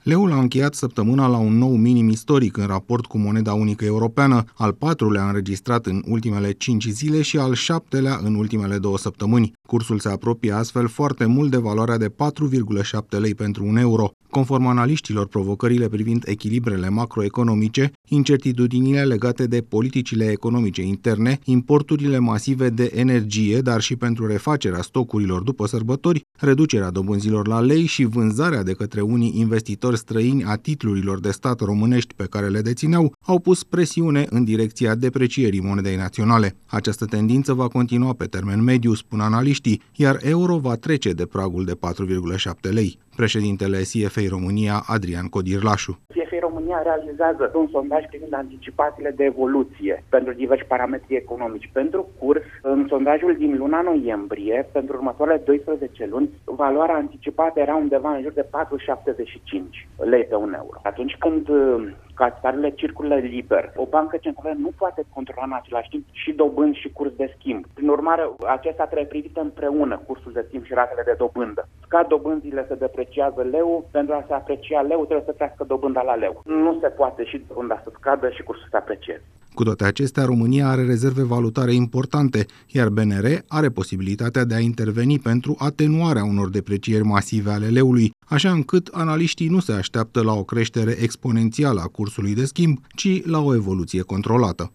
Leul a încheiat săptămâna la un nou minim istoric în raport cu moneda unică europeană, al patrulea înregistrat în ultimele 5 zile și al 7-lea în ultimele 2 săptămâni. Cursul se apropie astfel foarte mult de valoarea de 4,7 lei pentru un euro. Conform analiștilor, provocările privind echilibrele macroeconomice, incertitudinile legate de politicile economice interne, importurile masive de energie, dar și pentru refacerea stocurilor după sărbători, reducerea dobânzilor la lei și vânzarea de către unii investitori străini a titlurilor de stat românești pe care le dețineau, au pus presiune în direcția deprecierii monedei naționale. Această tendință va continua pe termen mediu, spun analiștii, iar euro va trece de pragul de 4,7 lei. Președintele CFA România, Adrian Codirlașu. CFA România realizează un sondaj privind anticipațiile de evoluție pentru diversi parametri economici. Pentru curs, în sondajul din luna noiembrie, pentru următoarele 12 luni, valoarea anticipată era undeva în jur de 4,75 lei pe un euro. Atunci când capitalele circulă liber, o bancă centrală nu poate controla în același timp și dobânzi și curs de schimb. Prin urmare, acestea trebuie privite împreună, cursul de schimb și ratele de dobândă. Ca dobânzile se depreciază leu, pentru a se aprecia leu trebuie să crească dobânda la leu. Nu se poate și dobânda să scadă și cursul să aprecieze. Cu toate acestea, România are rezerve valutare importante, iar BNR are posibilitatea de a interveni pentru atenuarea unor deprecieri masive ale leului, așa încât analiștii nu se așteaptă la o creștere exponențială a cursului de schimb, ci la o evoluție controlată.